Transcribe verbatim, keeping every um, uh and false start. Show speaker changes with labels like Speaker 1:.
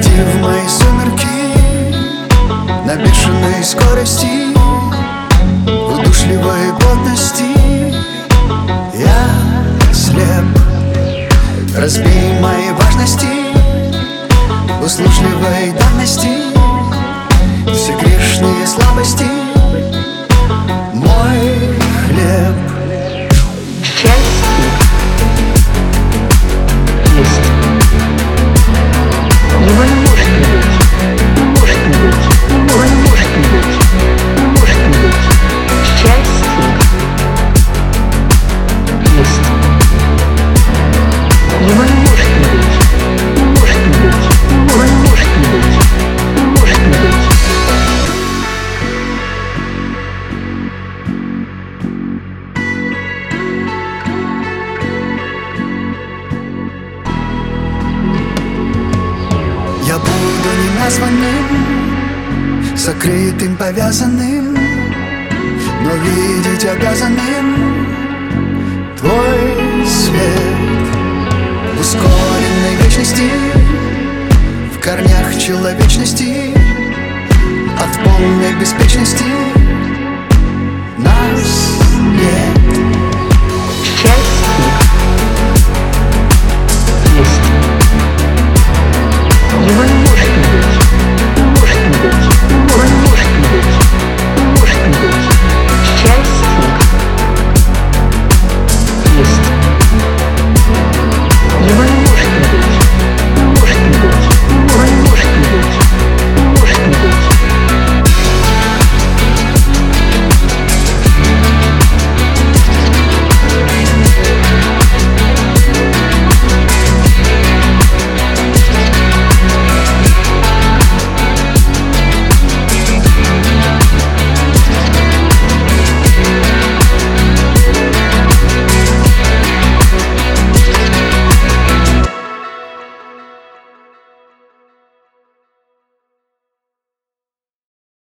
Speaker 1: Приходи в мои сумерки на бешеной скорости, в удушливой плотности. Я слеп, разбей мои важности, услужливой давности, все грешные слабости, мой хлеб.
Speaker 2: Счастье есть. Его не может не быть. Не может не быть. Его не может не быть. Не может не быть. Счастье есть. Его не может не быть. Не может не быть. Его не может не быть. Не может не быть.
Speaker 1: Я буду неназванным, сокрытым, повязанным, но видеть обязанным твой свет в ускоренной вечности, в корнях человечности, от полной беспечности нас